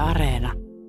Areena.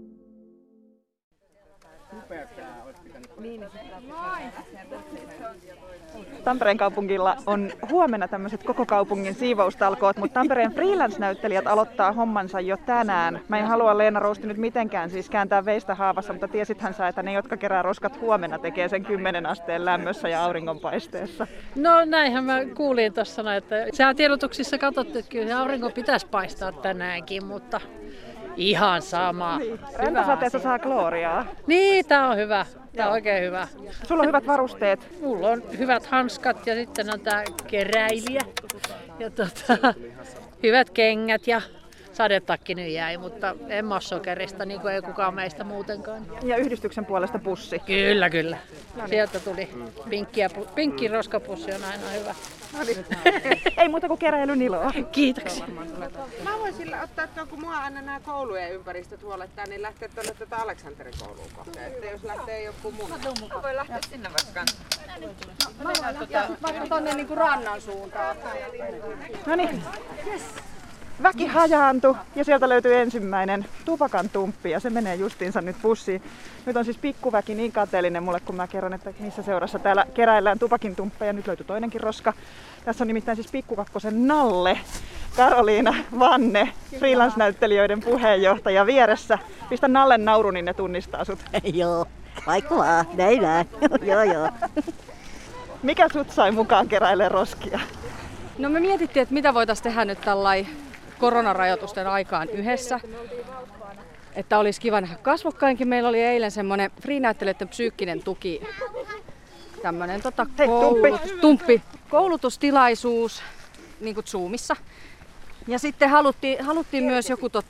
Tampereen kaupungilla on huomenna tämmöiset koko kaupungin siivoustalkoot, mutta Tampereen freelance-näyttelijät aloittaa hommansa jo tänään. Mä en halua, Leena Rousti, nyt mitenkään siis kääntää veistä haavassa, mutta tiesithän sä, että ne, jotka kerää roskat huomenna, tekee sen 10 asteen lämmössä ja auringonpaisteessa. No näinhän mä kuulin tuossa, että sä tiedotuksissa katsottu, että kyllä aurinko pitäisi paistaa tänäänkin, mutta ihan sama. Niin. Räntäsateessa saa glooriaa. Niin, tää on hyvä. Tää on oikein hyvä. Sulla on hyvät varusteet. Mulla on hyvät hanskat ja sitten on tää keräilijä. Ja hyvät kengät ja sadetakki nyt jäi, mutta en mä oo sokerista, niin kuin ei kukaan meistä muutenkaan. Ja yhdistyksen puolesta pussi. Kyllä, kyllä. Sieltä tuli pinkki roskapussi on aina hyvä. Ei muuta kuin keräilyn iloa. Kiitoksia. Mä voisin ottaa tuon, kun mua aina nämä koulujen ympäristöt huolettaa, niin lähteä tuonne Aleksanterin kouluun kohteen. Että jos lähtee joku mun. Mä voin lähteä sinne vaikka. Mä voin lähteä vaikka tonne niinku rannan suuntaan. No niin. Väki hajaantui ja sieltä löytyy ensimmäinen tupakan tumppi ja se menee justiinsa nyt pussiin. Nyt on siis pikkuväki niin kateellinen mulle, kun mä kerron, että missä seurassa täällä keräillään tupakin tumppeja. Nyt löytyy toinenkin roska. Tässä on nimittäin siis Pikkukakkosen Nalle, Karoliina Vanne, freelance-näyttelijöiden puheenjohtaja vieressä. Pistä Nallen nauru, niin ne tunnistaa sut. Joo, vaikka vaan, näin. Joo. Mikä sut sai mukaan keräilemään roskia? No me mietittiin, että mitä voitaisiin tehdä nyt tällainen koronarajoitusten aikaan yhdessä. Että olisi kiva nähdä kasvokkainkin. Meillä oli eilen semmoinen free-näyttelijöiden psyykkinen tuki. Tämmöinen koulutustilaisuus niin kuin Zoomissa. Ja sitten haluttiin myös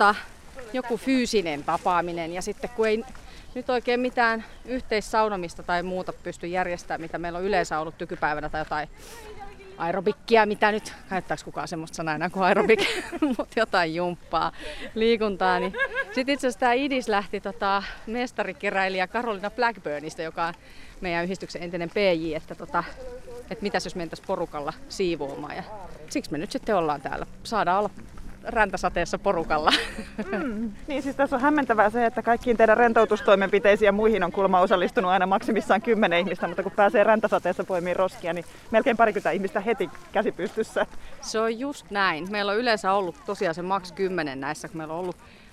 joku fyysinen tapaaminen. Ja sitten kun ei nyt oikein mitään yhteissaunomista tai muuta pysty järjestämään, mitä meillä on yleensä ollut tykypäivänä tai jotain aerobikkia, mitä nyt, käyttääkö kukaan semmoista sanaa enää kuin aerobik, mutta jotain jumppaa, liikuntaa. Niin. Sitten itse asiassa tämä IDIS lähti mestarikeräilijä Carolina Blackburnista, joka on meidän yhdistyksen entinen PJ, että mitäs jos mentäisiin porukalla siivoamaan. Ja siksi me nyt sitten ollaan täällä. Saadaan olla räntäsateessa porukalla. Niin siis tässä on hämmentävää se, että kaikkiin teidän rentoutustoimenpiteisiin ja muihin on kuulemma osallistunut aina maksimissaan 10 ihmistä, mutta kun pääsee räntäsateessa poimiin roskia, niin melkein 20 ihmistä heti käsi pystyssä. Se on just näin. Meillä on yleensä ollut tosiaan se maks 10 näissä, kun meillä on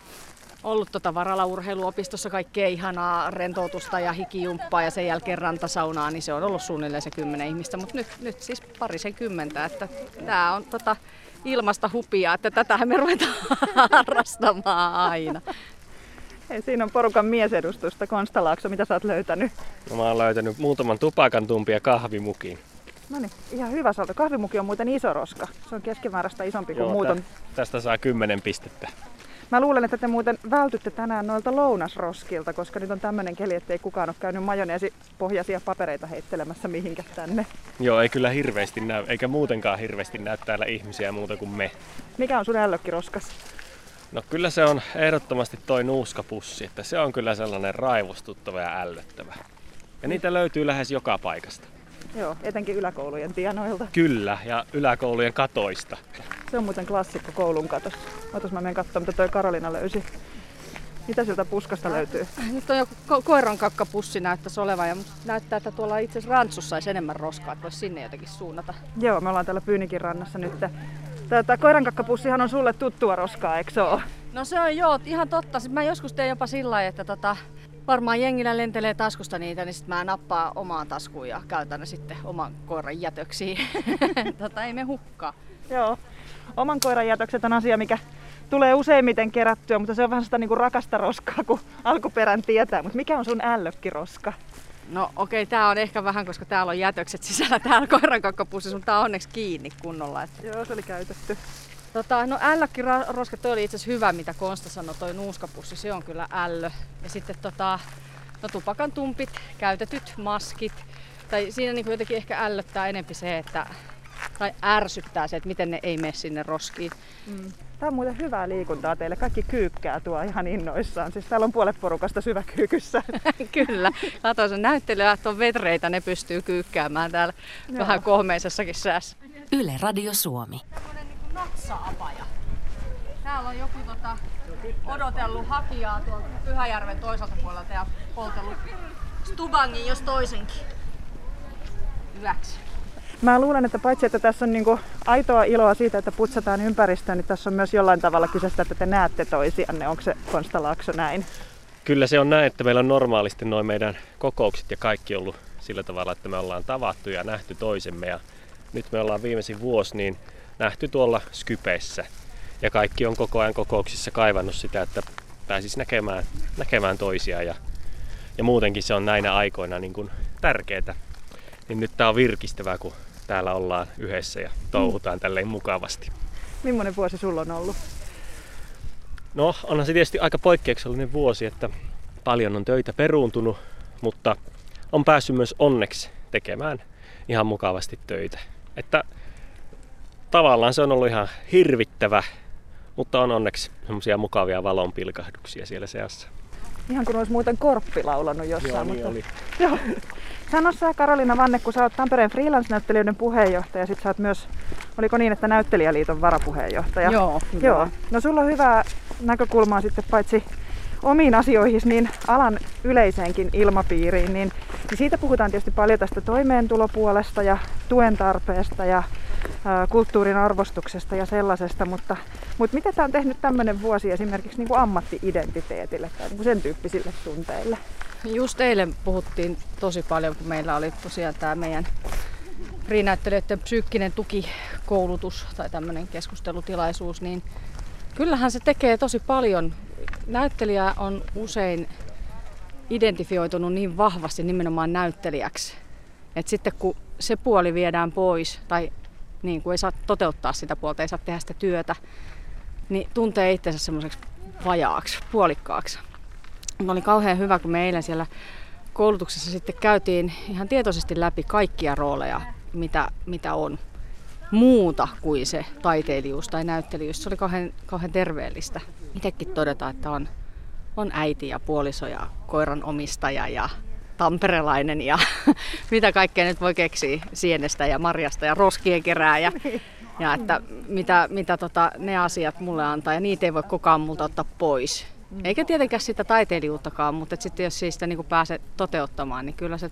ollut Varala-urheiluopistossa kaikkea ihanaa rentoutusta ja hikijumppaa ja sen jälkeen rantasaunaa, niin se on ollut suunnilleen se 10 ihmistä, mutta nyt siis 20, että tää on ilmasta hupia, että tätähän me ruvetaan harrastamaan aina. Hei, siinä on porukan miesedustusta. Konsta Laakso, mitä sä oot löytänyt? No, mä oon löytänyt muutaman tupakan tumpin ja kahvimukin. No niin, ihan hyvä saldo. Kahvimuki on muuten iso roska. Se on keskimääräistä isompi kuin muut. Tästä saa 10 pistettä. Mä luulen, että te muuten vältytte tänään noilta lounasroskilta, koska nyt on tämmöinen keli, ettei kukaan ole käynyt majoneesipohjaisia papereita heittelemässä mihinkä tänne. Joo, ei kyllä hirveästi näy, eikä muutenkaan hirveästi näy täällä ihmisiä muuta kuin me. Mikä on sun ällökkiroskas? No kyllä se on ehdottomasti toi nuuskapussi, että se on kyllä sellainen raivostuttava ja ällöttävä. Ja niitä löytyy lähes joka paikasta. Joo, etenkin yläkoulujen tienoilta. Kyllä, ja yläkoulujen katoista. Se on muuten klassikko koulun katossa. Otas mä menen katsomaan, mitä toi Karoliina löysi. Mitä sieltä puskasta löytyy? Nyt on joku koiran kakkapussi näyttäisi olevan ja näyttää, että tuolla itse asiassa rantsussa olisi enemmän roskaa, että voisi sinne jotenkin suunnata. Joo, me ollaan täällä Pyynikin rannassa nyt. Koiran kakkapussihan on sulle tuttua roskaa, eikö se ole? No se on joo, ihan totta. Sitten mä joskus teen jopa sillä lailla, että varmaan jengillä lentelee taskusta niitä, niin sitten mä nappaan omaan taskuun ja käytän ne sitten oman koiran jätöksiin. Ei me hukkaa. Joo, oman koiran jätökset on asia, mikä tulee useimmiten kerättyä, mutta se on vähän sitä niinku rakasta roskaa, kun alkuperän tietää. Mutta mikä on sun ällökkiroska? No okei, tää on ehkä vähän, koska täällä on jätökset sisällä täällä koiran kakkapussissa, mutta tää on onneksi kiinni kunnolla. Että. Joo, se oli käytetty. No ällökkiroska, toi oli itse asiassa hyvä, mitä Konsta sanoi, toi nuuskapussi, se on kyllä ällö. Ja sitten tupakan tumpit, käytetyt maskit. Tai siinä niin jotenkin ehkä ällöttää enempi se, tai ärsyttää se, että miten ne ei mene sinne roskiin. Tää on muuten hyvää liikuntaa teille. Kaikki kyykkää tuo ihan innoissaan. Siis täällä on puolet porukasta syväkyykyssä. Kyllä. Kato, se näyttelijät on vetreitä, ne pystyy kyykkäämään täällä vähän kohmeisessakin säässä. Yle Radio Suomi. Tämmönen niin natsa-apaja. täällä on joku odotellut hakijaa tuolta Pyhäjärven toiselta puolelta ja poltellut stubangin jos toisenkin. Hyväksi. Mä luulen, että paitsi että tässä on niinku aitoa iloa siitä, että putsataan ympäristöä, niin tässä on myös jollain tavalla kyseistä, että te näette toisianne. Onko se Konsta Laakso näin? Kyllä se on näin, että meillä on normaalisti noin meidän kokoukset ja kaikki ollut sillä tavalla, että me ollaan tavattu ja nähty toisemme. Ja nyt me ollaan viimeisin vuosi niin nähty tuolla Skypeissä. Ja kaikki on koko ajan kokouksissa kaivannut sitä, että pääsisi näkemään toisiaan. Ja muutenkin se on näinä aikoina niin kuin tärkeää. Niin nyt tää on virkistävää, kun täällä ollaan yhdessä ja touhutaan tälleen mukavasti. Millainen vuosi sulla on ollut? No, onhan se tietysti aika poikkeuksellinen vuosi, että paljon on töitä peruuntunut, mutta on päässyt myös onneksi tekemään ihan mukavasti töitä. Että tavallaan se on ollut ihan hirvittävä, mutta on onneksi semmoisia mukavia valonpilkahduksia siellä seassa. Ihan kun olisi muuten Korppi laulanut jossain. Joo, niin mutta... oli. Joo. Sano sä, Karoliina Vanne, kun sä oot Tampereen freelance-näyttelijöiden puheenjohtaja, sit sä oot myös, oliko niin, että Näyttelijäliiton varapuheenjohtaja? Joo. Joo. No sulla on hyvää näkökulmaa sitten paitsi omiin asioihin, niin alan yleiseenkin ilmapiiriin, niin siitä puhutaan tietysti paljon tästä toimeentulopuolesta ja tuen tarpeesta ja kulttuurin arvostuksesta ja sellaisesta, mutta mitä tämä on tehnyt tämmöinen vuosi esimerkiksi niin kuin ammatti-identiteetille tai niin kuin sen tyyppisille tunteille? Just eilen puhuttiin tosi paljon, kun meillä oli tosiaan tämä meidän FRI-näyttelijöiden psyykkinen tukikoulutus tai tämmöinen keskustelutilaisuus, niin kyllähän se tekee tosi paljon. Näyttelijä on usein identifioitunut niin vahvasti nimenomaan näyttelijäksi, että sitten kun se puoli viedään pois tai niin kuin ei saa toteuttaa sitä puolta, ei saa tehdä sitä työtä, niin tuntee itsensä semmoiseksi vajaaksi, puolikkaaksi. Oli kauhean hyvä, kun me eilen siellä koulutuksessa sitten käytiin ihan tietoisesti läpi kaikkia rooleja, mitä on muuta kuin se taiteilijuus tai näyttelijyys. Se oli kauhean terveellistä. Itsekin todeta, että on äiti ja puoliso ja koiran omistaja ja tamperelainen ja mitä kaikkea nyt voi keksiä sienestä ja marjasta ja roskien kerääjä. Ja että mitä ne asiat mulle antaa ja niitä ei voi kukaan multa ottaa pois. Eikä tietenkään sitä taiteilijuuttakaan, mutta sitten jos siitä niin pääsee toteuttamaan, niin kyllä se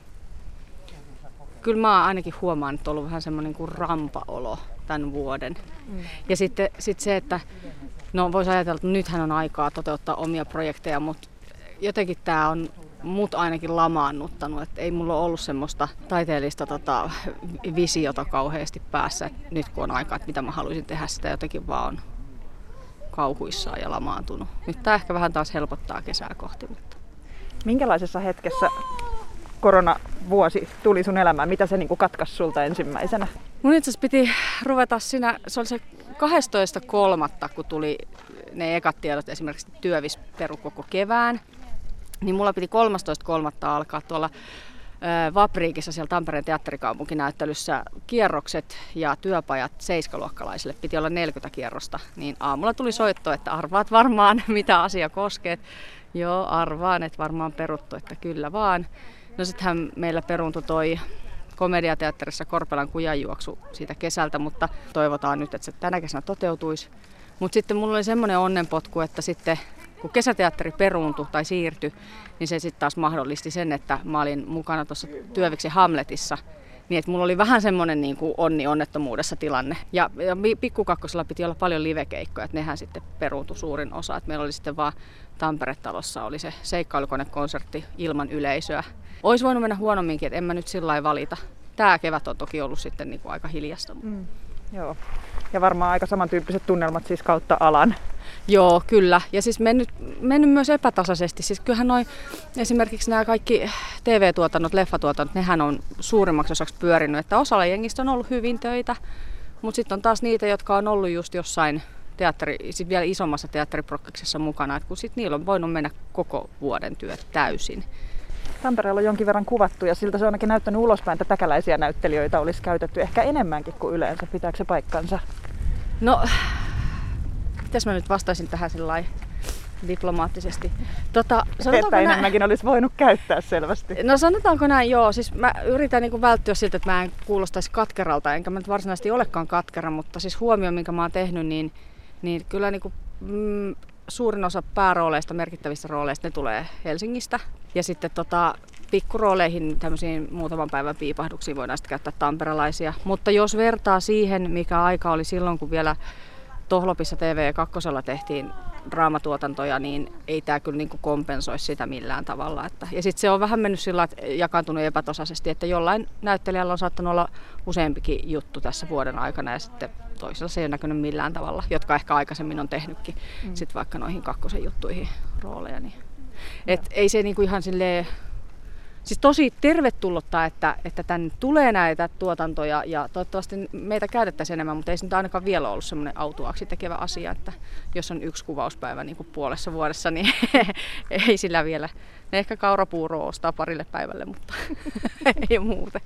kyllä mä ainakin huomaan, että on ollut vähän semmoinen kuin rampaolo tämän vuoden. Ja sitten se, että no voisi ajatella, että nythän on aikaa toteuttaa omia projekteja, mutta jotenkin tämä on mut ainakin lamaannuttanut, että ei mulla ole ollut semmoista taiteellista visiota kauheasti päässä, että nyt kun on aikaa, että mitä mä haluaisin tehdä, sitä jotenkin vaan on kauhuissaan ja lamaantunut. Nyt tämä ehkä vähän taas helpottaa kesää kohti. Mutta. Minkälaisessa hetkessä koronavuosi tuli sun elämään? Mitä se niin katkaisi sulta ensimmäisenä? Mun itse asiassa piti ruveta siinä, se oli se 12.3. kun tuli ne ekat tiedot, esimerkiksi Työvis peru koko kevään. Niin mulla piti 13.3. alkaa tuolla Vapriikissa siellä Tampereen teatterikaupunkinäyttelyssä kierrokset ja työpajat 7-luokkalaisille. Piti olla 40 kierrosta. Niin aamulla tuli soitto, että arvaat varmaan mitä asia koskee. Joo, arvaan, että varmaan peruttu, että kyllä vaan. No sittenhän meillä peruuntui toi komediateatterissa Korpelan kujanjuoksu siitä kesältä, mutta toivotaan nyt, että se tänä kesänä toteutuisi. Mutta sitten mulla oli semmoinen onnenpotku, että sitten kun kesäteatteri peruuntui tai siirtyi, niin se sitten taas mahdollisti sen, että mä olin mukana tuossa Työviksen Hamletissa. Niin että mulla oli vähän semmoinen niin kuin onnettomuudessa tilanne. Ja Pikkukakkosella piti olla paljon livekeikkoja, että nehän sitten peruuntui suurin osa. Et meillä oli sitten vaan Tampere-talossa oli se seikkailukonekonsertti ilman yleisöä. Ois voinut mennä huonomminkin, että en mä nyt sillä lailla valita. Tää kevät on toki ollut sitten niin kuin aika hiljasta. Joo. Ja varmaan aika samantyyppiset tunnelmat siis kautta alan. Joo, kyllä. Ja siis mennyt myös epätasaisesti. Siis kyllähän esimerkiksi nämä kaikki TV-tuotannot, leffatuotannot, nehän on suurimmaksi osaksi pyörinyt. Että osalla jengistä on ollut hyvin töitä, mutta sitten on taas niitä, jotka on ollut just jossain sit vielä isommassa teatteriprokkiksessa mukana. Että kun sit niillä on voinut mennä koko vuoden työt täysin. Tampereella on jonkin verran kuvattu ja siltä se on ainakin näyttänyt ulospäin, että täkäläisiä näyttelijöitä olisi käytetty ehkä enemmänkin kuin yleensä. Pitääkö se paikkansa? No, mitäs mä nyt vastaisin tähän sellainen diplomaattisesti? Että enemmänkin olisi voinut käyttää selvästi. No sanotaanko näin, joo. Siis mä yritän niin kuin välttyä siltä, että mä en kuulostaisi katkeralta, enkä mä nyt varsinaisesti olekaan katkera, mutta siis huomio, minkä mä oon tehnyt, niin niin kyllä niin kuin, suurin osa päärooleista, merkittävistä rooleista, ne tulee Helsingistä. Ja sitten pikkurooleihin, tämmöisiin muutaman päivän piipahduksiin voidaan sitten käyttää tamperelaisia. Mutta jos vertaa siihen, mikä aika oli silloin, kun vielä Tohlopissa TV2 tehtiin draamatuotantoja, niin ei tämä kyllä niin kuin kompensoi sitä millään tavalla. Ja sitten se on vähän mennyt sillä lailla, että jakaantunut epätasaisesti, että jollain näyttelijällä on saattanut olla useampikin juttu tässä vuoden aikana ja sitten toisella se ei ole näkynyt millään tavalla, jotka ehkä aikaisemmin on tehnytkin sit vaikka noihin kakkosen juttuihin rooleja. Niin. Ei se niinku ihan silleen, siis tosi tervetullutta, että tänne tulee näitä tuotantoja ja toivottavasti meitä käytettäisiin enemmän, mutta ei se nyt ainakaan vielä ollut semmoinen autuaaksi tekevä asia, että jos on yksi kuvauspäivä niin kuin puolessa vuodessa, niin ei sillä vielä. Ne ehkä kaurapuuroa ostaa parille päivälle, mutta ei muuten.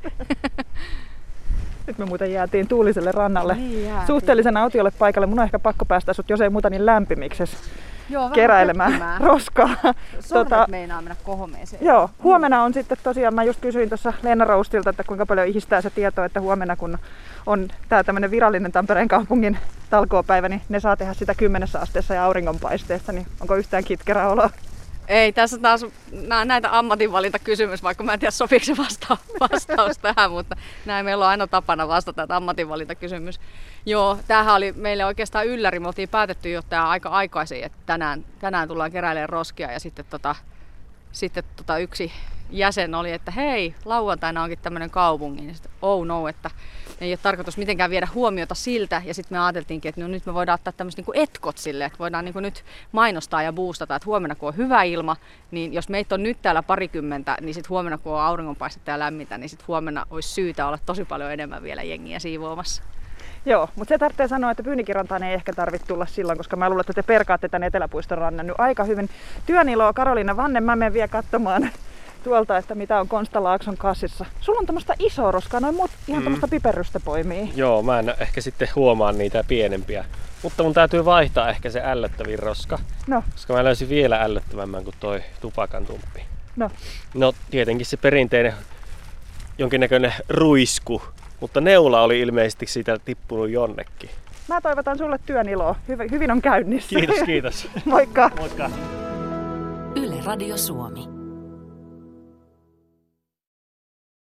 Nyt me muuten jäätiin tuuliselle rannalle suhteellisen autiolle paikalle. Mun on ehkä pakko päästä sut, jos ei muuta, niin lämpimiksessä keräilemään roskaa. Sormet meinaa mennä kohomeeseen. Joo, huomenna on sitten tosiaan, mä just kysyin tuossa Leena Roustilta, että kuinka paljon ihistää se tieto, että huomenna kun on tää tämmönen virallinen Tampereen kaupungin talkoopäivä, niin ne saa tehdä sitä 10 asteessa ja auringonpaisteessa, niin onko yhtään kitkerää oloa? Ei, tässä taas näitä ammatinvalintakysymys, vaikka mä en tiedä sopiiko se vastaus tähän, mutta näin meillä on aina tapana vastata, että ammatinvalintakysymys. Joo, tämähän oli meille oikeastaan ylläri, me oltiin päätetty jo tää aika aikaisin, että tänään tullaan keräilemään roskia ja sitten yksi jäsen oli, että hei, lauantaina onkin tämmöinen kaupunki, ja sitten oh no, että ei ole tarkoitus mitenkään viedä huomiota siltä, ja sitten me ajateltiinkin, että no nyt me voidaan ottaa tämmöiset niinku etkot sille, että voidaan niinku nyt mainostaa ja boostata, että huomenna kun on hyvä ilma, niin jos meitä on nyt täällä parikymmentä, niin sitten huomenna kun on auringonpaistetta ja lämmintä, niin sitten huomenna olisi syytä olla tosi paljon enemmän vielä jengiä siivoamassa. Joo, mutta se tarvitsee sanoa, että Pyynikirantaan ei ehkä tarvitse tulla silloin, koska mä luulen, että te perkaatte tänne Eteläpuiston rannan nyt aika hyvin. Työn iloa, Karoliina Vanne, mä menen vielä katsomaan tuolta, että mitä on Konsta Laakson kassissa. Sulla on tämmöistä isoa roskaa, noin muut ihan tämmöistä piperrystä poimii. Joo, mä en ehkä sitten huomaa niitä pienempiä. Mutta mun täytyy vaihtaa ehkä se ällöttävin roska. No. Koska mä löysin vielä ällöttävämmän kuin toi tupakan tumppi. No tietenkin se perinteinen jonkinnäköinen ruisku. Mutta neula oli ilmeisesti siitä tippunut jonnekin. Mä toivotan sulle työn iloa. Hyvin on käynnissä. Kiitos. Moikka. Moikka. Yle Radio Suomi.